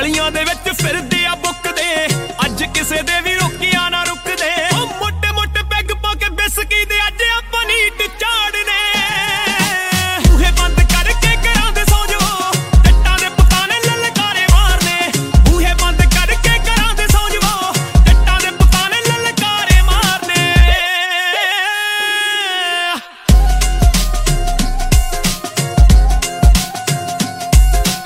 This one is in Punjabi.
ਗਲੀਆਂ ਦੇ ਵਿੱਚ ਫਿਰਦੇ ਆ ਬੁੱਕਦੇ, ਅੱਜ ਕਿਸੇ ਦੇ ਵੀ ਰੋਕਿਆ ਨਾ